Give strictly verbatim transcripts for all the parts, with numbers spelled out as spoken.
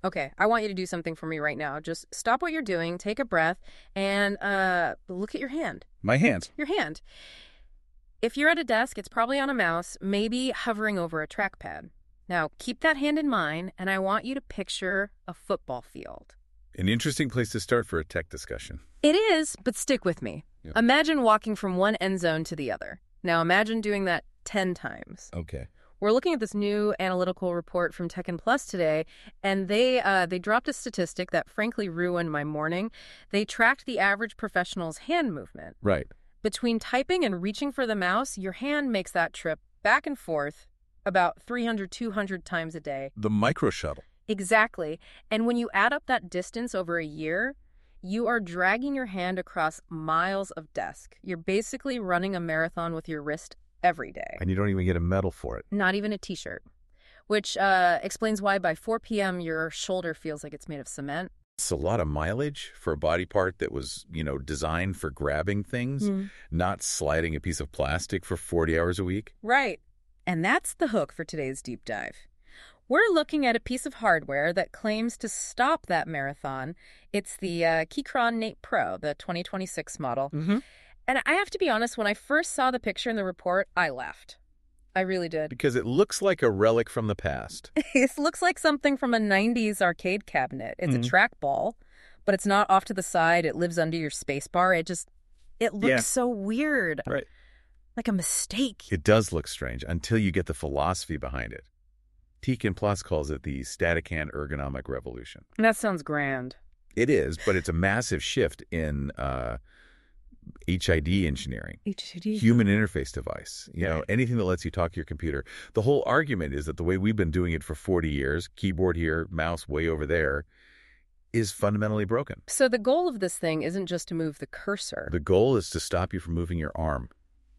Okay, I want you to do something for me right now. Just stop what you're doing, take a breath, and uh, look at your hand. My hand. Your hand. If you're at a desk, it's probably on a mouse, maybe hovering over a trackpad. Now, keep that hand in mind, and I want you to picture a football field. An interesting place to start for a tech discussion. It is, but stick with me. Yeah. Imagine walking from one end zone to the other. Now, imagine doing that ten times. Okay. We're looking at this new analytical report from Tekken Plus today, and they uh, they dropped a statistic that frankly ruined my morning. They tracked the average professional's hand movement. Right. Between typing and reaching for the mouse, your hand makes that trip back and forth about three hundred, two hundred times a day. The micro shuttle. Exactly. And when you add up that distance over a year, you are dragging your hand across miles of desk. You're basically running a marathon with your wrist every day. And you don't even get a medal for it. Not even a t-shirt. Which uh, explains why by four p.m. your shoulder feels like it's made of cement. It's a lot of mileage for a body part that was, you know, designed for grabbing things, Mm. not sliding a piece of plastic for forty hours a week. Right. And that's the hook for today's deep dive. We're looking at a piece of hardware that claims to stop that marathon. It's the uh, Keychron Nate Pro, the twenty twenty-six model. Mm-hmm. And I have to be honest, when I first saw the picture in the report, I laughed. I really did. Because it looks like a relic from the past. It looks like something from a nineties arcade cabinet. It's Mhm. a trackball, but it's not off to the side. It lives under your space bar. It just, it looks Yeah. so weird. Right. Like a mistake. It does look strange until you get the philosophy behind it. Tekken Plus calls it the static hand ergonomic revolution. That sounds grand. It is, but it's a massive shift in uh, H I D engineering. H D D. Human interface device, you know, anything that lets you talk to your computer. The whole argument is that the way we've been doing it for forty years, keyboard here, mouse way over there, is fundamentally broken. So the goal of this thing isn't just to move the cursor. The goal is to stop you from moving your arm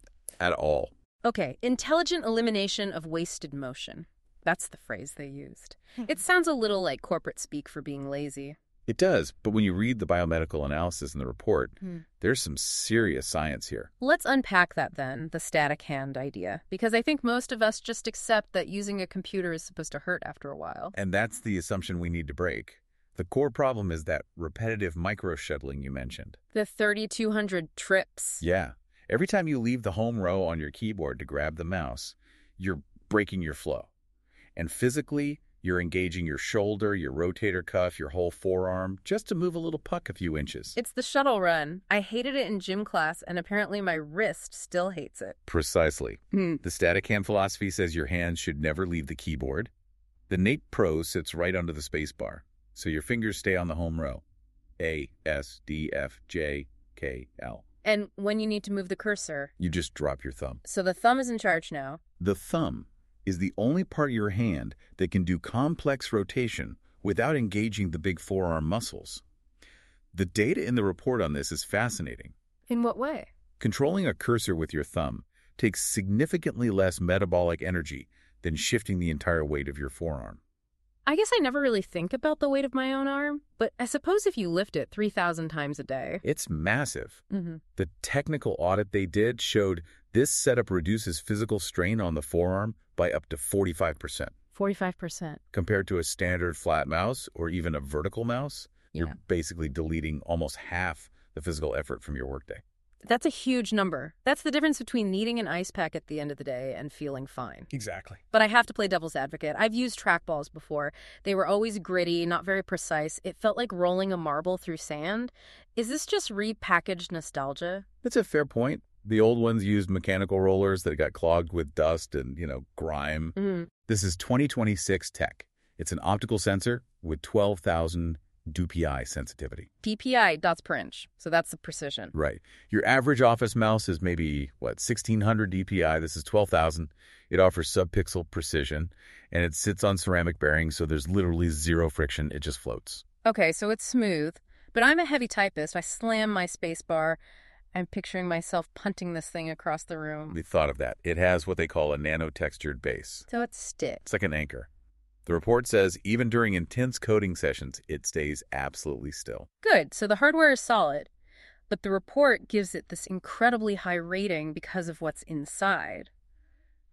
at all. Okay, intelligent elimination of wasted motion. That's the phrase they used. It sounds a little like corporate speak for being lazy. It does, but when you read the biomedical analysis in the report, Hmm. there's some serious science here. Let's unpack that then, the static hand idea, because I think most of us just accept that using a computer is supposed to hurt after a while. And that's the assumption we need to break. The core problem is that repetitive micro-shuttling you mentioned. The thirty-two hundred trips. Yeah. Every time you leave the home row on your keyboard to grab the mouse, you're breaking your flow. And physically, you're engaging your shoulder, your rotator cuff, your whole forearm, just to move a little puck a few inches. It's the shuttle run. I hated it in gym class, and apparently my wrist still hates it. Precisely. Hmm. The static hand philosophy says your hands should never leave the keyboard. The Nate Pro sits right under the space bar, so your fingers stay on the home row. A, S, D, F, J, K, L. And when you need to move the cursor, You just drop your thumb. so the thumb is in charge now. The thumb is the only part of your hand that can do complex rotation without engaging the big forearm muscles. The data in the report on this is fascinating. In what way? Controlling a cursor with your thumb takes significantly less metabolic energy than shifting the entire weight of your forearm. I guess I never really think about the weight of my own arm, but I suppose if you lift it three thousand times a day. It's massive. Mm-hmm. The technical audit they did showed this setup reduces physical strain on the forearm by up to forty-five percent. forty-five percent. Compared to a standard flat mouse or even a vertical mouse, Yeah. you're basically deleting almost half the physical effort from your workday. That's a huge number. That's the difference between needing an ice pack at the end of the day and feeling fine. Exactly. But I have to play devil's advocate. I've used trackballs before. They were always gritty, not very precise. It felt like rolling a marble through sand. Is this just repackaged nostalgia? That's a fair point. The old ones used mechanical rollers that got clogged with dust and, you know, grime. Mm-hmm. This is twenty twenty-six tech. It's an optical sensor with twelve thousand D P I sensitivity. D P I, dots per inch. So that's the precision. Right. Your average office mouse is maybe, what, sixteen hundred D P I. This is twelve thousand. It offers sub-pixel precision, and it sits on ceramic bearings, so there's literally zero friction. It just floats. Okay, so it's smooth. But I'm a heavy typist. I slam my space bar. I'm picturing myself punting this thing across the room. We thought of that. It has what they call a nano-textured base. So it sticks. It's like an anchor. The report says even during intense coding sessions, it stays absolutely still. Good, so the hardware is solid. But the report gives it this incredibly high rating because of what's inside.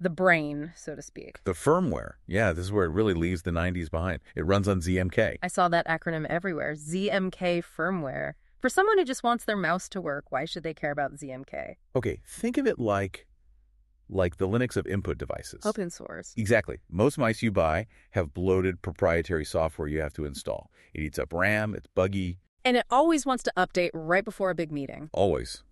the brain, so to speak. The firmware. Yeah, this is where it really leaves the nineties behind. It runs on Z M K. I saw that acronym everywhere. Z M K firmware. For someone who just wants their mouse to work, why should they care about Z M K? Okay, think of it like like the Linux of input devices. Open source. Exactly. Most mice you buy have bloated proprietary software you have to install. It eats up RAM, it's buggy. And it always wants to update right before a big meeting. Always.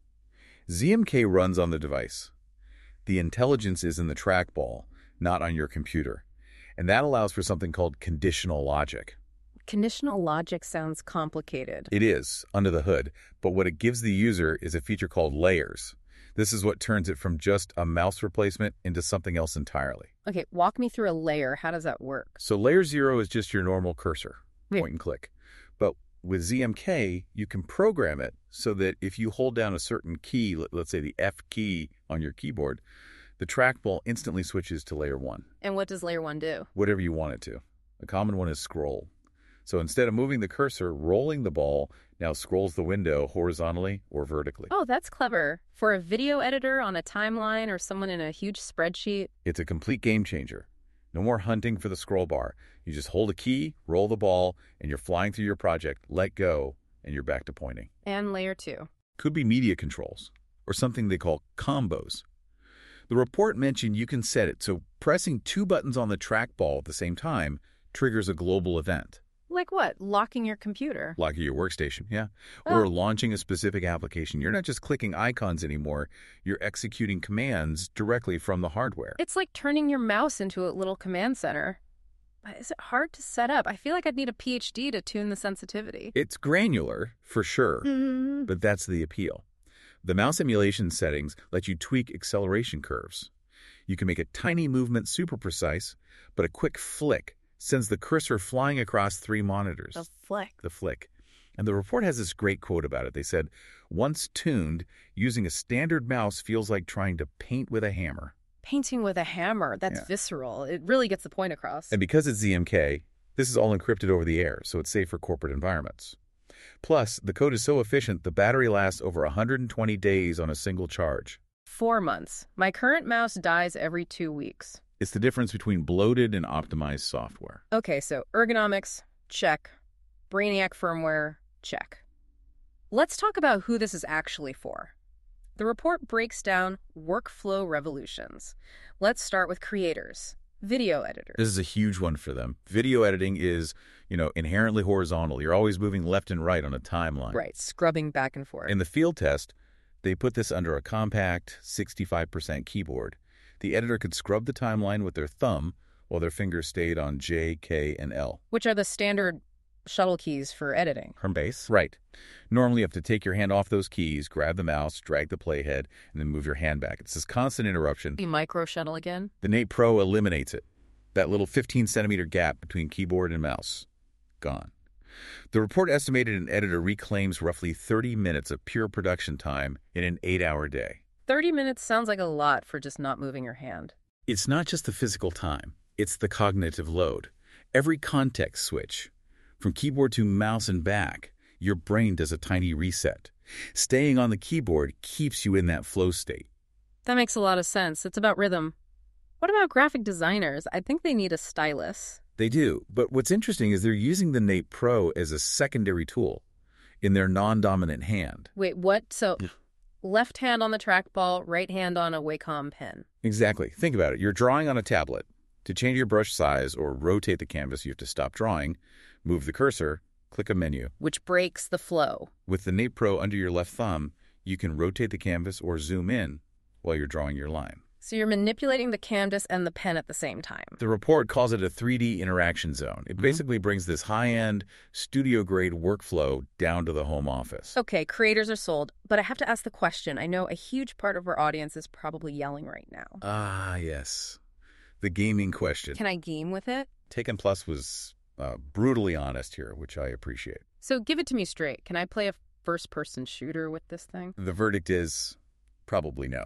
Z M K runs on the device. The intelligence is in the trackball, not on your computer. And that allows for something called conditional logic. Conditional logic sounds complicated. It is, under the hood, but what it gives the user is a feature called layers. This is what turns it from just a mouse replacement into something else entirely. Okay, walk me through a layer. How does that work? So layer zero is just your normal cursor, Yeah. point and click. But with Z M K, you can program it so that if you hold down a certain key, let- let's say the F key on your keyboard, the trackball instantly switches to layer one, And what does layer one do? whatever you want it to. A common one is scroll. So instead of moving the cursor, rolling the ball now scrolls the window horizontally or vertically. Oh, that's clever. For a video editor on a timeline or someone in a huge spreadsheet. It's a complete game changer. No more hunting for the scroll bar. You just hold a key, roll the ball, and you're flying through your project, let go, and you're back to pointing. And layer two. Could be media controls, or something they call combos. The report mentioned you can set it so pressing two buttons on the trackball at the same time triggers a global event. Like what? Locking your computer. Like your workstation, yeah. Oh. Or launching a specific application. You're not just clicking icons anymore. You're executing commands directly from the hardware. It's like turning your mouse into a little command center. But is it hard to set up? I feel like I'd need a P H D to tune the sensitivity. It's granular, for sure, Mm. but that's the appeal. The mouse emulation settings let you tweak acceleration curves. You can make a tiny movement super precise, but a quick flick sends the cursor flying across three monitors. The flick. The flick. And the report has this great quote about it. They said, once tuned, using a standard mouse feels like trying to paint with a hammer. Painting with a hammer. That's Yeah. visceral. It really gets the point across. And because it's Z M K, this is all encrypted over the air, so it's safe for corporate environments. Plus, the code is so efficient, the battery lasts over one hundred twenty days on a single charge. Four months. My current mouse dies every two weeks. It's the difference between bloated and optimized software. Okay, so ergonomics, check. Brainiac firmware, check. Let's talk about who this is actually for. The report breaks down workflow revolutions. Let's start with creators, video editors. This is a huge one for them. Video editing is, you know, inherently horizontal. You're always moving left and right on a timeline. Right, scrubbing back and forth. In the field test, they put this under a compact sixty-five percent keyboard. The editor could scrub the timeline with their thumb while their fingers stayed on J, K, and L. Which are the standard shuttle keys for editing. Home base? Right. Normally you have to take your hand off those keys, grab the mouse, drag the playhead, and then move your hand back. It's this constant interruption. The micro shuttle again. The Nate Pro eliminates it. That little fifteen centimeter gap between keyboard and mouse. Gone. The report estimated an editor reclaims roughly thirty minutes of pure production time in an eight-hour day. thirty minutes sounds like a lot for just not moving your hand. It's not just the physical time. It's the cognitive load. Every context switch, from keyboard to mouse and back, your brain does a tiny reset. Staying on the keyboard keeps you in that flow state. That makes a lot of sense. It's about rhythm. What about graphic designers? I think they need a stylus. They do, but what's interesting is they're using the Nate Pro as a secondary tool in their non-dominant hand. Wait, what? So left hand on the trackball, right hand on a Wacom pen. Exactly. Think about it. You're drawing on a tablet. To change your brush size or rotate the canvas, you have to stop drawing, move the cursor, click a menu. Which breaks the flow. With the Nate Pro under your left thumb, you can rotate the canvas or zoom in while you're drawing your line. So you're manipulating the canvas and the pen at the same time. The report calls it a three D interaction zone. It Mhm. basically brings this high-end, studio-grade workflow down to the home office. Okay, creators are sold, but I have to ask the question. I know a huge part of our audience is probably yelling right now. Ah, yes. The gaming question. Can I game with it? Taken Plus was uh, brutally honest here, which I appreciate. So give it to me straight. Can I play a first-person shooter with this thing? The verdict is probably no.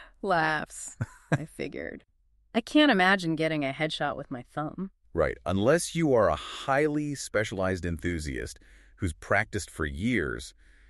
Laughs. I figured. I can't imagine getting a headshot with my thumb. Right. Unless you are a highly specialized enthusiast who's practiced for years,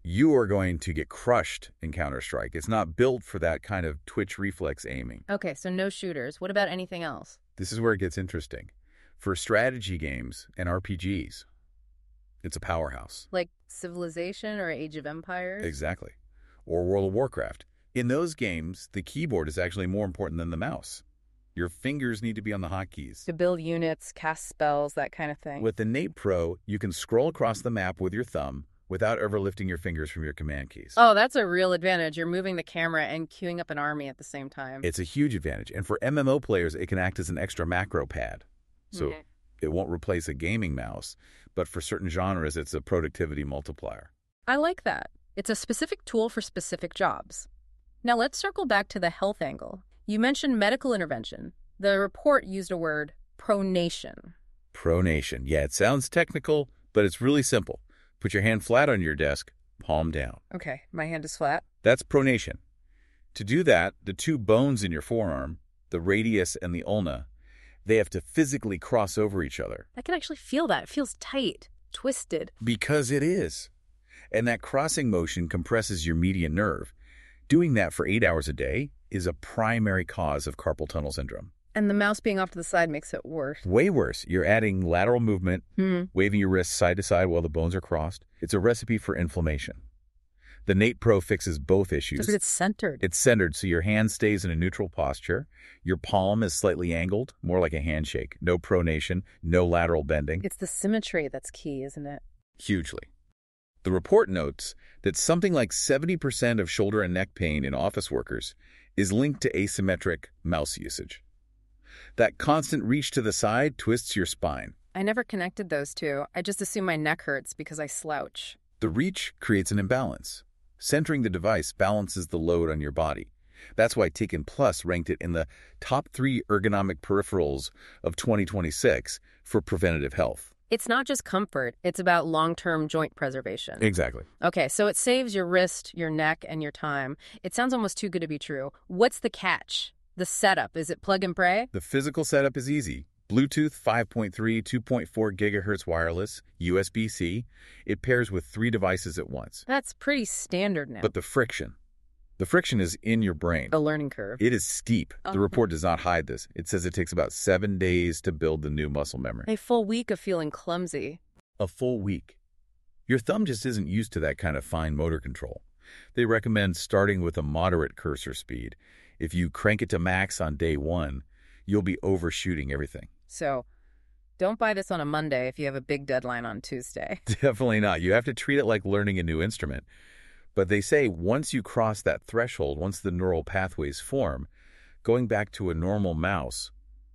you are going to get crushed in Counter-Strike. It's not built for that kind of twitch reflex aiming. Okay, so no shooters. What about anything else? This is where it gets interesting. For strategy games and R P Gs, it's a powerhouse. Like Civilization or Age of Empires? Exactly. Or World of Warcraft. In those games, the keyboard is actually more important than the mouse. Your fingers need to be on the hotkeys. To build units, cast spells, that kind of thing. With the Nate Pro, you can scroll across the map with your thumb without ever lifting your fingers from your command keys. Oh, that's a real advantage. You're moving the camera and queuing up an army at the same time. It's a huge advantage. And for M M O players, it can act as an extra macro pad. So Okay. it won't replace a gaming mouse, but for certain genres, it's a productivity multiplier. I like that. It's a specific tool for specific jobs. Now let's circle back to the health angle. You mentioned medical intervention. The report used a word, pronation. Pronation. Yeah, it sounds technical, but it's really simple. Put your hand flat on your desk, palm down. Okay, my hand is flat. That's pronation. To do that, the two bones in your forearm, the radius and the ulna, they have to physically cross over each other. I can actually feel that. It feels tight, twisted. Because it is. And that crossing motion compresses your median nerve. Doing that for eight hours a day is a primary cause of carpal tunnel syndrome. And the mouse being off to the side makes it worse. Way worse. You're adding lateral movement, Hmm. waving your wrists side to side while the bones are crossed. It's a recipe for inflammation. The Nate Pro fixes both issues. But it's centered. It's centered so your hand stays in a neutral posture. Your palm is slightly angled, more like a handshake. No pronation, no lateral bending. It's the symmetry that's key, isn't it? Hugely. The report notes that something like seventy percent of shoulder and neck pain in office workers is linked to asymmetric mouse usage. That constant reach to the side twists your spine. I never connected those two. I just assume my neck hurts because I slouch. The reach creates an imbalance. Centering the device balances the load on your body. That's why Taken Plus ranked it in the top three ergonomic peripherals of twenty twenty-six for preventative health. It's not just comfort. It's about long-term joint preservation. Exactly. Okay, so it saves your wrist, your neck, and your time. It sounds almost too good to be true. What's the catch? The setup, is it plug and play? The physical setup is easy. Bluetooth five point three, two point four gigahertz wireless, U S B C. It pairs with three devices at once. That's pretty standard now. But the friction, the friction is in your brain. The learning curve. It is steep. Uh-huh. The report does not hide this. It says it takes about seven days to build the new muscle memory. A full week of feeling clumsy. A full week. Your thumb just isn't used to that kind of fine motor control. They recommend starting with a moderate cursor speed. If you crank it to max on day one, you'll be overshooting everything. So, don't buy this on a Monday if you have a big deadline on Tuesday. Definitely not. You have to treat it like learning a new instrument. But they say once you cross that threshold, once the neural pathways form, going back to a normal mouse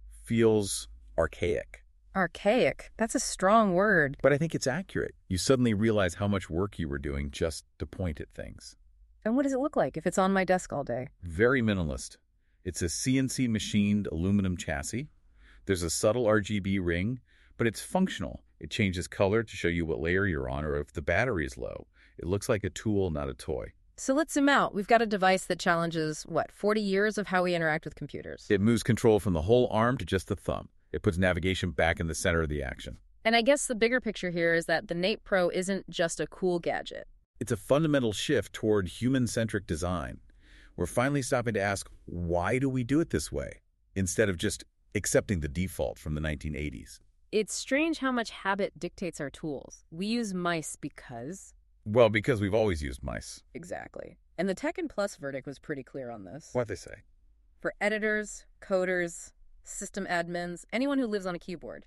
feels archaic. Archaic. That's a strong word. But I think it's accurate. You suddenly realize how much work you were doing just to point at things. And what does it look like if it's on my desk all day? Very minimalist. It's a C N C machined aluminum chassis. There's a subtle R G B ring, but it's functional. It changes color to show you what layer you're on or if the battery is low. It looks like a tool, not a toy. So let's zoom out. We've got a device that challenges, what, forty years of how we interact with computers. It moves control from the whole arm to just the thumb. It puts navigation back in the center of the action. And I guess the bigger picture here is that the Nate Pro isn't just a cool gadget. It's a fundamental shift toward human-centric design. We're finally stopping to ask, why do we do it this way? Instead of just accepting the default from the nineteen eighties. It's strange how much habit dictates our tools. We use mice because... Well, because we've always used mice. Exactly. And the Tekken Plus verdict was pretty clear on this. What'd they say? For editors, coders, system admins, anyone who lives on a keyboard,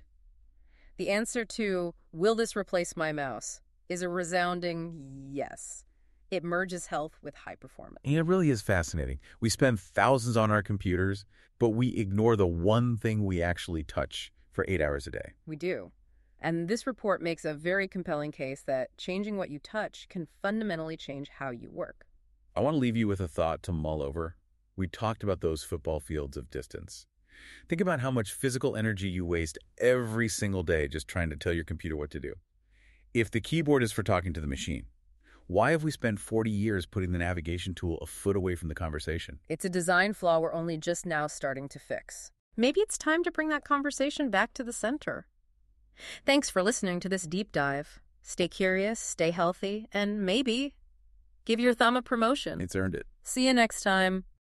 the answer to, will this replace my mouse, is a resounding yes. It merges health with high performance. And it really is fascinating. We spend thousands on our computers, but we ignore the one thing we actually touch for eight hours a day. We do. And this report makes a very compelling case that changing what you touch can fundamentally change how you work. I want to leave you with a thought to mull over. We talked about those football fields of distance. Think about how much physical energy you waste every single day just trying to tell your computer what to do. If the keyboard is for talking to the machine, why have we spent forty years putting the navigation tool a foot away from the conversation? It's a design flaw we're only just now starting to fix. Maybe it's time to bring that conversation back to the center. Thanks for listening to this deep dive. Stay curious, stay healthy, and maybe Give your thumb a promotion. It's earned it. See you next time.